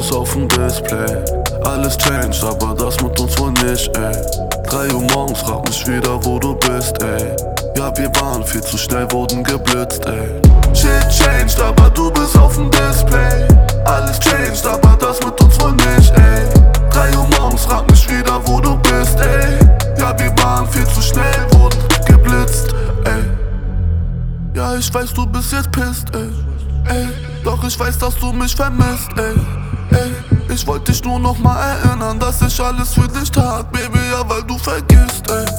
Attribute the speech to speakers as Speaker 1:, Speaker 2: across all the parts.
Speaker 1: bist auf dem Display. Alles changed, aber das mit uns wohl nicht, ey. 3 Uhr morgens, frag mich wieder, wo du bist, ey. Ja, wir waren viel zu schnell, wurden geblitzt, ey. Shit changed, aber du bist auf dem Display. Alles changed, aber das mit uns wohl nicht, ey. 3 Uhr morgens, frag mich wieder, wo du bist, ey. Ja, wir waren viel zu schnell, wurden geblitzt, ey. Ja, ich weiß, du bist jetzt pisst, ey. Doch ich weiß, dass du mich vermisst, ey. Ich wollte dich nur noch mal erinnern, dass ich alles für dich tat, Baby, ja, weil du vergisst, ey.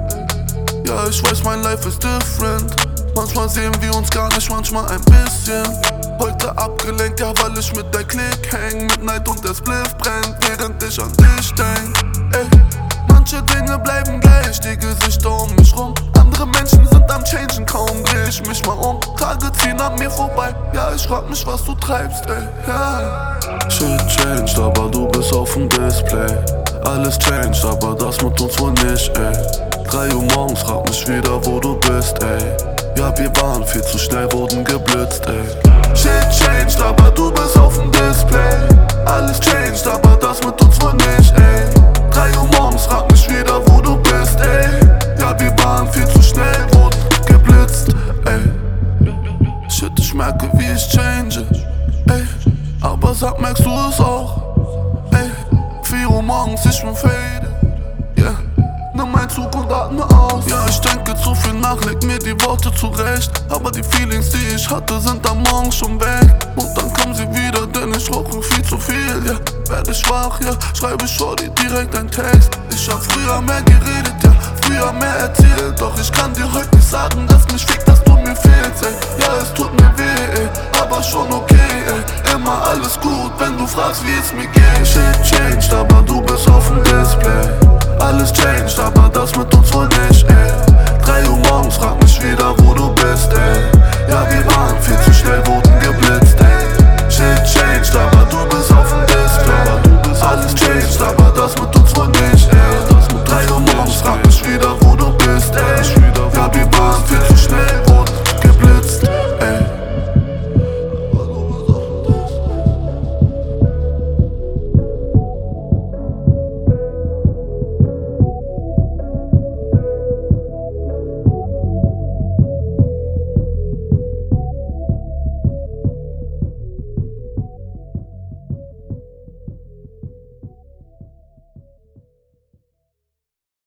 Speaker 1: Ja, ich weiß, mein Life ist different. Manchmal sehen wir uns gar nicht, manchmal ein bisschen. Heute abgelenkt, ja, weil ich mit der Klick häng. Mit Neid und der Spliff brennt, während ich an dich denk, ey. Manche Dinge bleiben gleich, die Gesichter um mich rum. Andere Menschen sind am Changen, kaum dreh ich mich mal um. Tage ziehen an mir vorbei, ja, ich frag mich, was du treibst, ey, ja. Shit changed, aber du bist auf dem Display. Alles changed, aber das mit uns wohl nicht, ey. 3 Uhr morgens, frag mich wieder, wo du bist, ey. Ja, wir waren viel zu schnell, wurden geblitzt, ey. Shit changed, aber du bist auf dem Display. Alles changed, aber das mit uns wohl nicht, ey. 3 Uhr morgens, frag mich wieder, wo du bist, ey. Ja, wir waren viel zu schnell, wurden geblitzt, ey. Shit, ich merke, wie ich change, ey. Aber sag, merkst du es auch, ey. 4 Uhr morgens, ich bin faded, yeah. Nimm mein Zug und atme aus. Ja, ich denke zu viel nach, leg mir die Worte zurecht. Aber die Feelings, die ich hatte, sind am Morgen schon weg. Und dann kommen sie wieder, denn ich rauche viel zu viel, ja. Werde ich wach, ja, schreibe Shorty direkt ein Text. Ich hab früher mehr geredet, ja, früher mehr erzählt. Doch ich kann dir heute nicht sagen, dass mich fickt, dass du mir fehlst, ey. Ja, es tut mir weh, ey, aber schon okay, ey. Immer alles gut, wenn du fragst, wie es mir geht. Shit changed, aber du bist auf dem Display. Alles changed, aber das mit uns wohl nicht, ey. 3 Uhr morgens, frag mich wieder, wo du bist, ey. Ja, wir waren viel zu schnell, wurden geblitzt, ey. Shit changed, aber du bist auf dem Display.